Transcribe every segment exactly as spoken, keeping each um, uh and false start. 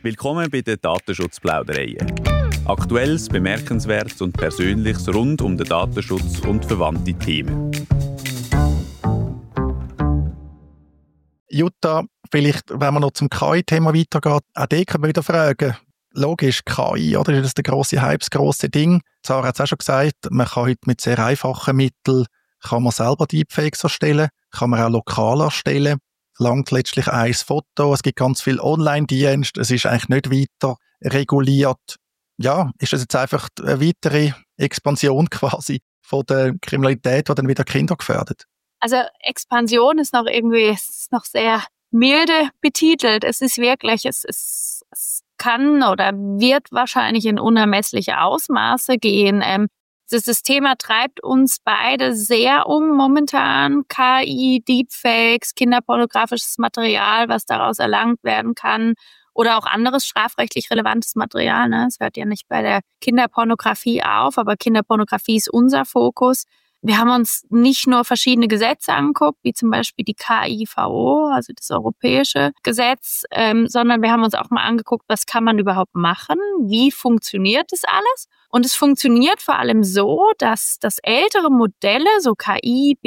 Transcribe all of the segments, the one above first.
Willkommen bei den Datenschutzplaudereien. Aktuelles, Bemerkenswertes und Persönliches rund um den Datenschutz und verwandte Themen. Jutta, vielleicht, wenn man noch zum K I-Thema weitergeht, auch die können wir wieder fragen. Logisch, K I, oder? Das ist der grosse Hype, das grosse Ding. Sarah hat es auch schon gesagt, man kann heute mit sehr einfachen Mitteln kann man selber Deepfakes erstellen, kann man auch lokal erstellen. Langt letztlich ein Foto, es gibt ganz viele Online-Dienste, es ist eigentlich nicht weiter reguliert. Ja, ist das jetzt einfach eine weitere Expansion quasi von der Kriminalität, die dann wieder Kinder gefährdet? Also Expansion ist noch irgendwie, ist noch sehr milde betitelt. Es ist wirklich, es, es, es kann oder wird wahrscheinlich in unermessliche Ausmaße gehen. Ähm, das, das Thema treibt uns beide sehr um momentan. K I, Deepfakes, kinderpornografisches Material, was daraus erlangt werden kann. Oder auch anderes strafrechtlich relevantes Material. Ne? Es hört ja nicht bei der Kinderpornografie auf, aber Kinderpornografie ist unser Fokus. Wir haben uns nicht nur verschiedene Gesetze angeguckt, wie zum Beispiel die K I V O, also das europäische Gesetz, ähm, sondern wir haben uns auch mal angeguckt, was kann man überhaupt machen, wie funktioniert das alles? Und es funktioniert vor allem so, dass, dass ältere Modelle, so K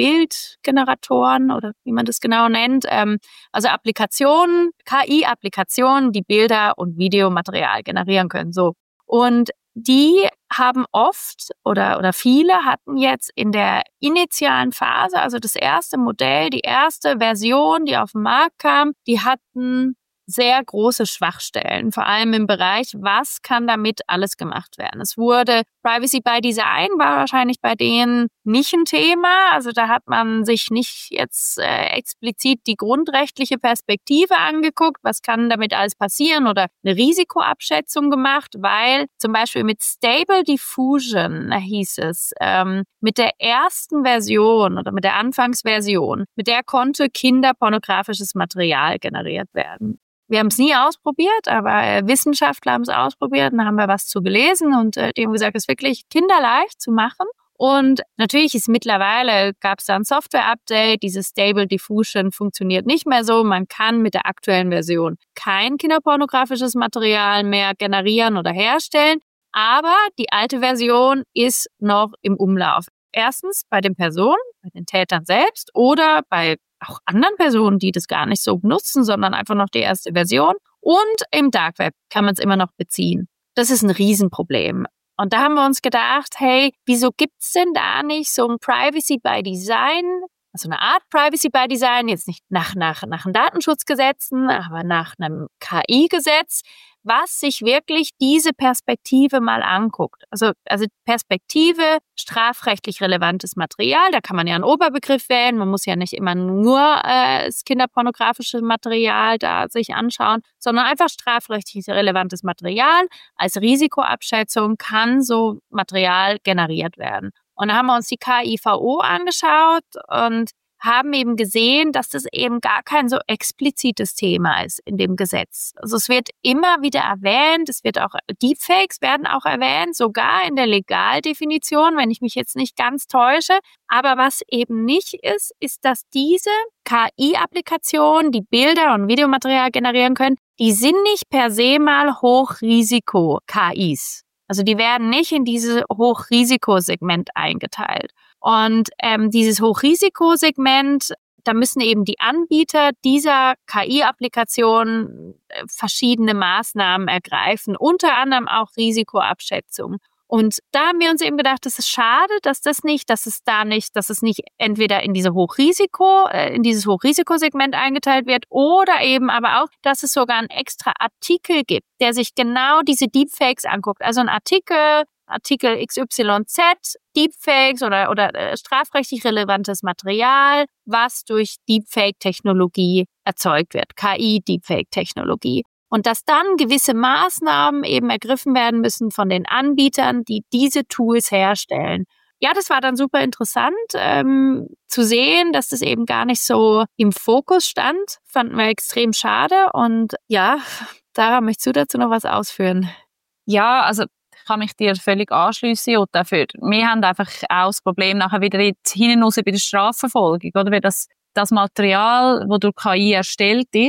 I-Bildgeneratoren oder wie man das genau nennt, ähm, also Applikationen, K I-Applikationen, die Bilder und Videomaterial generieren können. So. Und die haben oft oder, oder viele hatten jetzt in der initialen Phase, also das erste Modell, die erste Version, die auf den Markt kam, die hatten sehr große Schwachstellen, vor allem im Bereich, was kann damit alles gemacht werden. Es wurde, Privacy by Design war wahrscheinlich bei denen nicht ein Thema, also da hat man sich nicht jetzt äh, explizit die grundrechtliche Perspektive angeguckt, was kann damit alles passieren oder eine Risikoabschätzung gemacht, weil zum Beispiel mit Stable Diffusion hieß es, ähm, mit der ersten Version oder mit der Anfangsversion, mit der konnte kinderpornografisches Material generiert werden. Wir haben es nie ausprobiert, aber Wissenschaftler haben es ausprobiert und da haben wir was zu gelesen und äh, die haben gesagt, es ist wirklich kinderleicht zu machen. Und natürlich ist mittlerweile, gab es da ein Software-Update, dieses Stable Diffusion funktioniert nicht mehr so. Man kann mit der aktuellen Version kein kinderpornografisches Material mehr generieren oder herstellen, aber die alte Version ist noch im Umlauf. Erstens bei den Personen, bei den Tätern selbst oder bei auch anderen Personen, die das gar nicht so benutzen, sondern einfach noch die erste Version. Und im Dark Web kann man es immer noch beziehen. Das ist ein Riesenproblem. Und da haben wir uns gedacht, hey, wieso gibt's denn da nicht so ein Privacy by Design, also eine Art Privacy by Design, jetzt nicht nach, nach, nach den Datenschutzgesetzen, aber nach einem K I-Gesetz, was sich wirklich diese Perspektive mal anguckt. Also, also Perspektive, strafrechtlich relevantes Material, da kann man ja einen Oberbegriff wählen, man muss ja nicht immer nur äh, das kinderpornografische Material da sich anschauen, sondern einfach strafrechtlich relevantes Material. Als Risikoabschätzung kann so Material generiert werden. Und da haben wir uns die K I V O angeschaut und haben eben gesehen, dass das eben gar kein so explizites Thema ist in dem Gesetz. Also es wird immer wieder erwähnt, es wird auch, Deepfakes werden auch erwähnt, sogar in der Legaldefinition, wenn ich mich jetzt nicht ganz täusche. Aber was eben nicht ist, ist, dass diese K I-Applikationen, die Bilder und Videomaterial generieren können, die sind nicht per se mal Hochrisiko-K Is. Also die werden nicht in dieses Hochrisikosegment eingeteilt. Und ähm, dieses Hochrisikosegment, da müssen eben die Anbieter dieser K I-Applikationen äh, verschiedene Maßnahmen ergreifen, unter anderem auch Risikoabschätzung. Und da haben wir uns eben gedacht, das ist schade, dass das nicht, dass es da nicht, dass es nicht entweder in diese Hochrisiko, äh, in dieses Hochrisikosegment eingeteilt wird oder eben aber auch, dass es sogar einen extra Artikel gibt, der sich genau diese Deepfakes anguckt. Also ein Artikel, Artikel X Y Z, Deepfakes oder, oder äh, strafrechtlich relevantes Material, was durch Deepfake-Technologie erzeugt wird, K I-Deepfake-Technologie. Und dass dann gewisse Maßnahmen eben ergriffen werden müssen von den Anbietern, die diese Tools herstellen. Ja, das war dann super interessant ähm, zu sehen, dass das eben gar nicht so im Fokus stand. Fanden wir extrem schade. Und ja, Sarah, möchtest du dazu noch was ausführen? Ja, also ich kann mich dir völlig anschliessen und dafür. Wir haben einfach auch das Problem nachher wieder hinten raus bei der Strafverfolgung, oder? Weil das, das Material, das durch K I erstellt ist,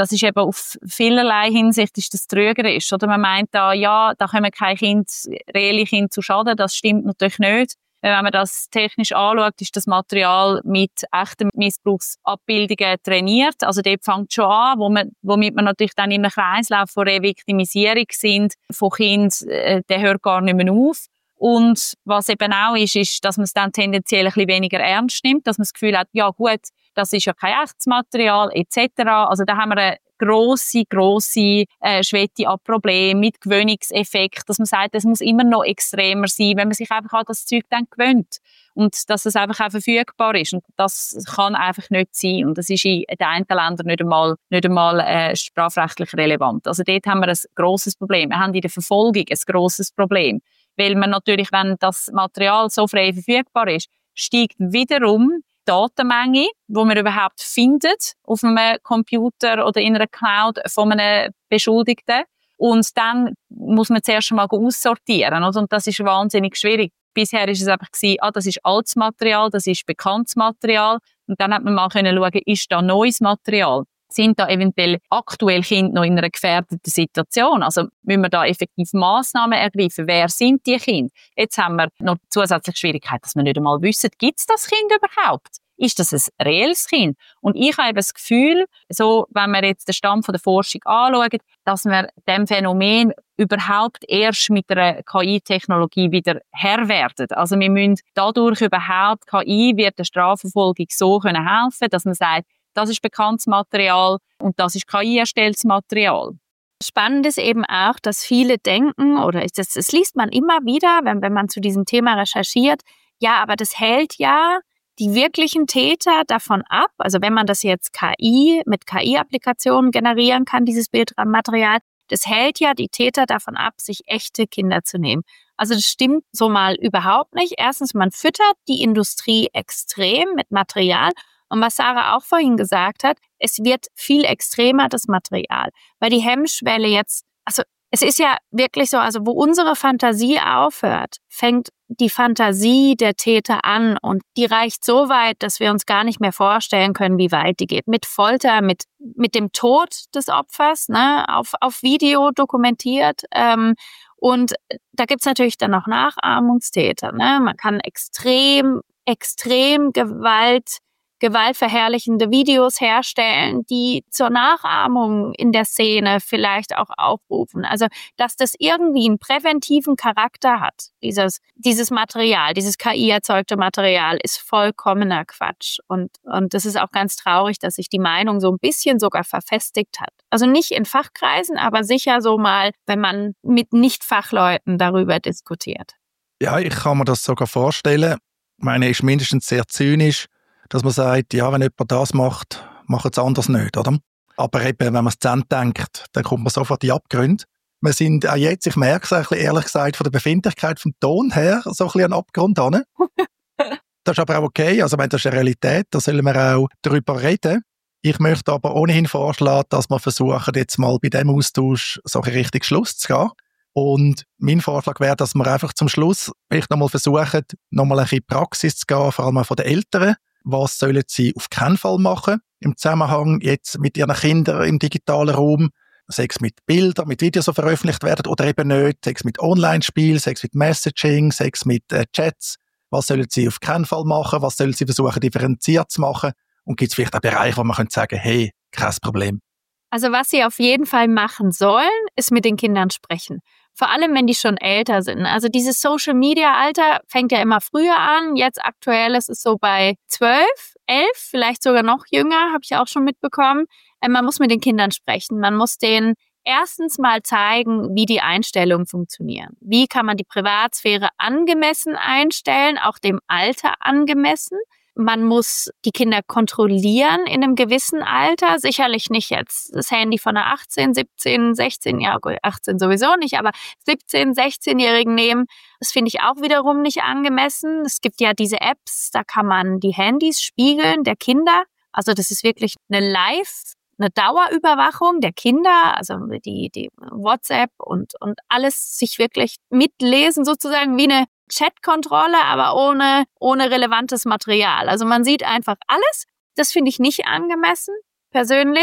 das ist eben auf vielerlei Hinsicht ist das trügerisch. Oder man meint da, ja, da kommen keine Kinder, reelle Kinder zu Schaden. Das stimmt natürlich nicht. Wenn man das technisch anschaut, ist das Material mit echten Missbrauchsabbildungen trainiert. Also dort fängt es schon an, wo man, womit man natürlich dann in einem Kreislauf von Reviktimisierung sind von Kindern, äh, der hört gar nicht mehr auf. Und was eben auch ist, ist, dass man es dann tendenziell ein bisschen weniger ernst nimmt, dass man das Gefühl hat, ja gut, das ist ja kein echtes Material et cetera. Also da haben wir eine grosse, grosse äh, Schwette an Problemen mit Gewöhnungseffekt, dass man sagt, es muss immer noch extremer sein, wenn man sich einfach an das Zeug dann gewöhnt und dass es einfach auch verfügbar ist. Und das kann einfach nicht sein. Und das ist in den einen Ländern nicht einmal, nicht einmal äh, strafrechtlich relevant. Also dort haben wir ein grosses Problem. Wir haben in der Verfolgung ein grosses Problem. Weil man natürlich, wenn das Material so frei verfügbar ist, steigt wiederum die Datenmenge, die man überhaupt findet auf einem Computer oder in einer Cloud von einem Beschuldigten. Und dann muss man zuerst einmal aussortieren. Oder? Und das ist wahnsinnig schwierig. Bisher war es einfach gewesen, ah, das ist altes Material, das ist bekanntes Material. Und dann hat man mal können schauen, ist da neues Material? Sind da eventuell aktuell Kinder noch in einer gefährdeten Situation? Also müssen wir da effektiv Massnahmen ergreifen? Wer sind die Kinder? Jetzt haben wir noch zusätzliche Schwierigkeit, dass wir nicht einmal wissen, gibt es das Kind überhaupt? Ist das ein reelles Kind? Und ich habe das Gefühl, so, wenn wir jetzt den Stand von der Forschung anschauen, dass wir dem Phänomen überhaupt erst mit der K I-Technologie wieder Herr werden. Also wir müssen dadurch überhaupt, K I wird der Strafverfolgung so können helfen, dass man sagt, das ist bekanntes Material und das ist K I-erstelltes Material. Spannend ist eben auch, dass viele denken, oder das, das liest man immer wieder, wenn, wenn man zu diesem Thema recherchiert, ja, aber das hält ja die wirklichen Täter davon ab, also wenn man das jetzt K I mit K I-Applikationen generieren kann, dieses Bildmaterial, das hält ja die Täter davon ab, sich echte Kinder zu nehmen. Also das stimmt so mal überhaupt nicht. Erstens, man füttert die Industrie extrem mit Material. Und was Sarah auch vorhin gesagt hat, es wird viel extremer, das Material. Weil die Hemmschwelle jetzt, also es ist ja wirklich so, also wo unsere Fantasie aufhört, fängt die Fantasie der Täter an. Und die reicht so weit, dass wir uns gar nicht mehr vorstellen können, wie weit die geht. Mit Folter, mit mit dem Tod des Opfers, ne, auf auf Video dokumentiert. Ähm, und da gibt's natürlich dann noch Nachahmungstäter. Ne? Man kann extrem, extrem Gewalt gewaltverherrlichende Videos herstellen, die zur Nachahmung in der Szene vielleicht auch aufrufen. Also, dass das irgendwie einen präventiven Charakter hat, dieses, dieses Material, dieses K I-erzeugte Material, ist vollkommener Quatsch. Und, und das ist auch ganz traurig, dass sich die Meinung so ein bisschen sogar verfestigt hat. Also nicht in Fachkreisen, aber sicher so mal, wenn man mit Nicht-Fachleuten darüber diskutiert. Ja, ich kann mir das sogar vorstellen. Ich meine, ist mindestens sehr zynisch, dass man sagt, ja, wenn jemand das macht, macht es anders nicht, oder? Aber eben, wenn man es zu Ende denkt, dann kommt man sofort in die Abgründe. Wir sind auch jetzt, ich merke es ein bisschen, ehrlich gesagt, von der Befindlichkeit vom Ton her, so ein bisschen an Abgrund hin. Das ist aber auch okay, also wenn das ist eine Realität, da sollen wir auch darüber reden. Ich möchte aber ohnehin vorschlagen, dass wir versuchen, jetzt mal bei diesem Austausch so richtig Schluss zu gehen. Und mein Vorschlag wäre, dass wir einfach zum Schluss vielleicht nochmal versuchen, nochmal ein bisschen Praxis zu gehen, vor allem auch von den Eltern. Was sollen sie auf keinen Fall machen im Zusammenhang jetzt mit ihren Kindern im digitalen Raum? Sei es mit Bildern, mit Videos, die veröffentlicht werden oder eben nicht. Sei es mit Online-Spielen, sei es mit Messaging, sei es mit äh, Chats. Was sollen sie auf keinen Fall machen? Was sollen sie versuchen, differenziert zu machen? Und gibt es vielleicht einen Bereich, wo man könnte sagen, hey, kein Problem? Also was sie auf jeden Fall machen sollen, ist mit den Kindern sprechen. Vor allem, wenn die schon älter sind. Also dieses Social-Media-Alter fängt ja immer früher an. Jetzt aktuell ist es so bei zwölf, elf, vielleicht sogar noch jünger, habe ich auch schon mitbekommen. Man muss mit den Kindern sprechen. Man muss denen erstens mal zeigen, wie die Einstellungen funktionieren. Wie kann man die Privatsphäre angemessen einstellen, auch dem Alter angemessen. Man muss die Kinder kontrollieren in einem gewissen Alter. Sicherlich nicht jetzt das Handy von einer achtzehn, siebzehn, sechzehn, ja gut, achtzehn sowieso nicht, aber siebzehn-, sechzehnjährigen nehmen. Das finde ich auch wiederum nicht angemessen. Es gibt ja diese Apps, da kann man die Handys spiegeln der Kinder. Also das ist wirklich eine Live- eine Dauerüberwachung der Kinder, also die, die WhatsApp und, und alles sich wirklich mitlesen, sozusagen wie eine Chatkontrolle, aber ohne, ohne relevantes Material. Also man sieht einfach alles. Das finde ich nicht angemessen, persönlich.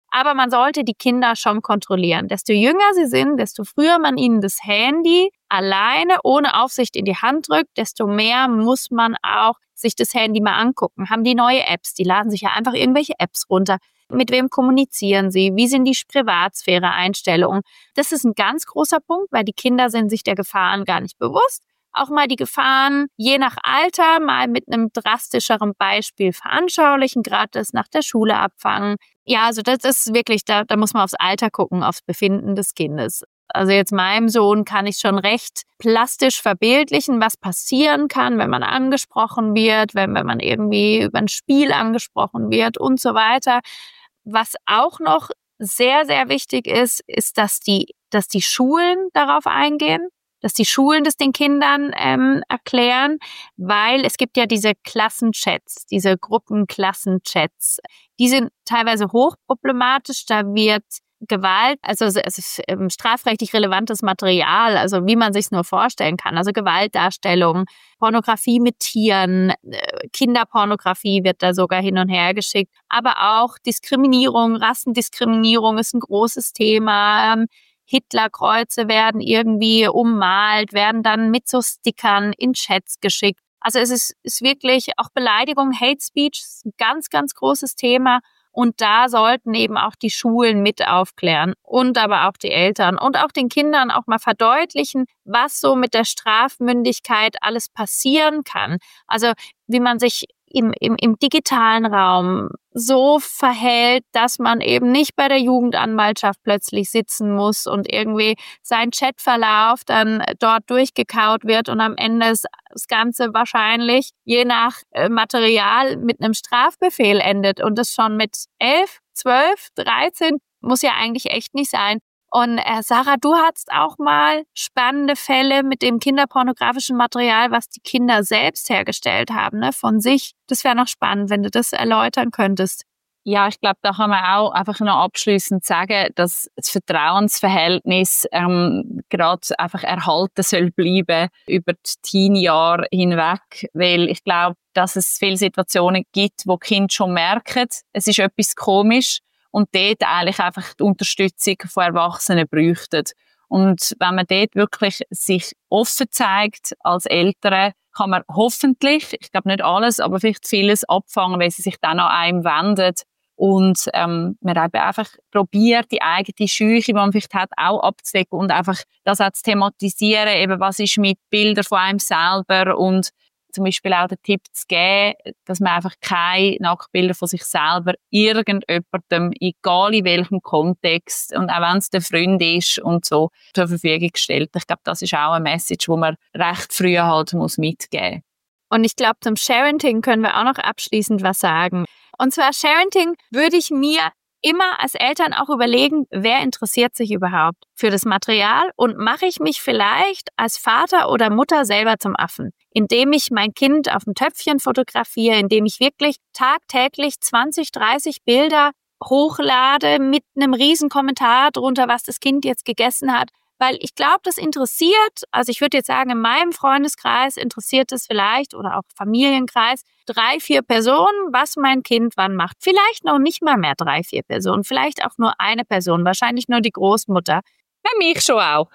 Aber man sollte die Kinder schon kontrollieren. Desto jünger sie sind, desto früher man ihnen das Handy alleine, ohne Aufsicht in die Hand drückt, desto mehr muss man auch sich das Handy mal angucken. Haben die neue Apps? Die laden sich ja einfach irgendwelche Apps runter. Mit wem kommunizieren sie? Wie sind die Privatsphäre-Einstellungen? Das ist ein ganz großer Punkt, weil die Kinder sind sich der Gefahren gar nicht bewusst. Auch mal die Gefahren je nach Alter mal mit einem drastischeren Beispiel veranschaulichen, gerade das nach der Schule abfangen. Ja, also das ist wirklich, da, da muss man aufs Alter gucken, aufs Befinden des Kindes. Also jetzt meinem Sohn kann ich schon recht plastisch verbildlichen, was passieren kann, wenn man angesprochen wird, wenn, wenn man irgendwie über ein Spiel angesprochen wird und so weiter. Was auch noch sehr, sehr wichtig ist, ist, dass die, dass die Schulen darauf eingehen, dass die Schulen das den Kindern ähm, erklären, weil es gibt ja diese Klassenchats, diese Gruppenklassenchats, die sind teilweise hochproblematisch, da wird Gewalt, also es ist strafrechtlich relevantes Material, also wie man sich nur vorstellen kann, also Gewaltdarstellung, Pornografie mit Tieren, Kinderpornografie wird da sogar hin und her geschickt, aber auch Diskriminierung, Rassendiskriminierung ist ein großes Thema. Hitlerkreuze werden irgendwie ummalt, werden dann mit so Stickern in Chats geschickt. Also es ist, ist wirklich auch Beleidigung, Hate Speech, ist ein ganz, ganz großes Thema. Und da sollten eben auch die Schulen mit aufklären und aber auch die Eltern und auch den Kindern auch mal verdeutlichen, was so mit der Strafmündigkeit alles passieren kann. Also wie man sich im, im, im digitalen Raum so verhält, dass man eben nicht bei der Jugendanwaltschaft plötzlich sitzen muss und irgendwie sein Chatverlauf dann dort durchgekaut wird und am Ende ist das Ganze wahrscheinlich je nach Material mit einem Strafbefehl endet und das schon mit elf, zwölf, dreizehn muss ja eigentlich echt nicht sein. Und äh, Sarah, du hattest auch mal spannende Fälle mit dem kinderpornografischen Material, was die Kinder selbst hergestellt haben, ne, von sich. Das wäre noch spannend, wenn du das erläutern könntest. Ja, ich glaube, da kann man auch einfach noch abschliessend sagen, dass das Vertrauensverhältnis ähm, gerade einfach erhalten soll bleiben über die Teenjahre hinweg, weil ich glaube, dass es viele Situationen gibt, wo Kinder schon merken, es ist etwas komisch und dort eigentlich einfach die Unterstützung von Erwachsenen bräuchten. Und wenn man dort wirklich sich offen zeigt als Eltern, kann man hoffentlich, ich glaube nicht alles, aber vielleicht vieles abfangen, weil sie sich dann an einem wenden und ähm, man eben einfach probiert, die eigene Scheuche, die man vielleicht hat, auch abzudecken und einfach das auch zu thematisieren, eben was ist mit Bildern von einem selber und zum Beispiel auch den Tipp zu geben, dass man einfach keine Nacktbilder von sich selber irgendjemandem, egal in welchem Kontext und auch wenn es der Freund ist und so, zur Verfügung stellt. Ich glaube, das ist auch eine Message, die man recht früh halt muss mitgeben. Und ich glaube, zum Sharenting können wir auch noch abschließend was sagen. Und zwar Sharenting würde ich mir immer als Eltern auch überlegen, wer interessiert sich überhaupt für das Material und mache ich mich vielleicht als Vater oder Mutter selber zum Affen, indem ich mein Kind auf dem Töpfchen fotografiere, indem ich wirklich tagtäglich zwanzig, dreißig Bilder hochlade mit einem riesen Kommentar drunter, was das Kind jetzt gegessen hat. Weil ich glaube, das interessiert, also ich würde jetzt sagen, in meinem Freundeskreis interessiert es vielleicht oder auch Familienkreis drei, vier Personen, was mein Kind wann macht. Vielleicht noch nicht mal mehr drei, vier Personen, vielleicht auch nur eine Person, wahrscheinlich nur die Großmutter. Ja, mich schon auch.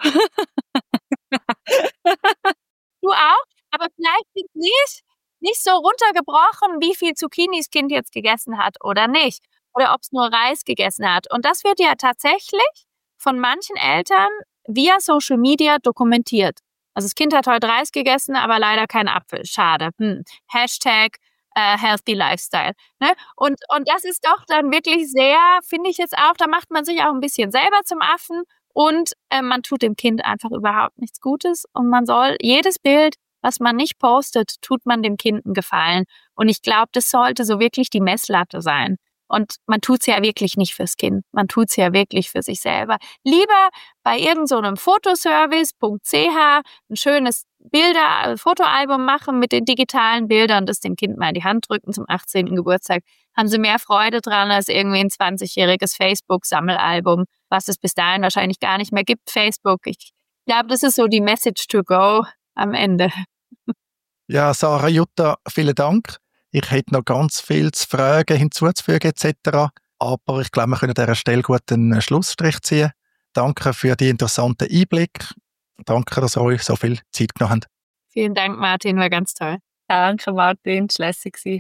Du auch? Aber vielleicht nicht, nicht so runtergebrochen, wie viel Zucchinis Kind jetzt gegessen hat oder nicht. Oder ob es nur Reis gegessen hat. Und das wird ja tatsächlich von manchen Eltern via Social Media dokumentiert. Also das Kind hat heute Reis gegessen, aber leider keinen Apfel. Schade. Hm. Hashtag äh, Healthy Lifestyle. Ne? Und, und das ist doch dann wirklich sehr, finde ich jetzt auch, da macht man sich auch ein bisschen selber zum Affen und äh, man tut dem Kind einfach überhaupt nichts Gutes. Und man soll jedes Bild, was man nicht postet, tut man dem Kind einen Gefallen. Und ich glaube, das sollte so wirklich die Messlatte sein. Und man tut's ja wirklich nicht fürs Kind, man tut's ja wirklich für sich selber. Lieber bei irgend so einem Fotoservice Punkt c h ein schönes Bilder, Fotoalbum machen mit den digitalen Bildern, das dem Kind mal in die Hand drücken zum achtzehnten Geburtstag. Haben sie mehr Freude dran als irgendwie ein zwanzigjähriges Facebook-Sammelalbum, was es bis dahin wahrscheinlich gar nicht mehr gibt, Facebook. Ich glaube, das ist so die Message to go am Ende. Ja, Sarah, Jutta, vielen Dank. Ich hätte noch ganz viel zu fragen, hinzuzufügen et cetera. Aber ich glaube, wir können an dieser Stelle gut einen Schlussstrich ziehen. Danke für die interessanten Einblicke. Danke, dass ihr euch so viel Zeit genommen habt. Vielen Dank, Martin, war ganz toll. Danke, Martin, es war lässig.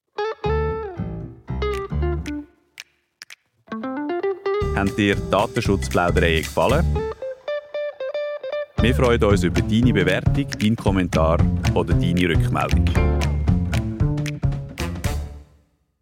Haben dir Datenschutzplaudereien gefallen? Wir freuen uns über deine Bewertung, deinen Kommentar oder deine Rückmeldung.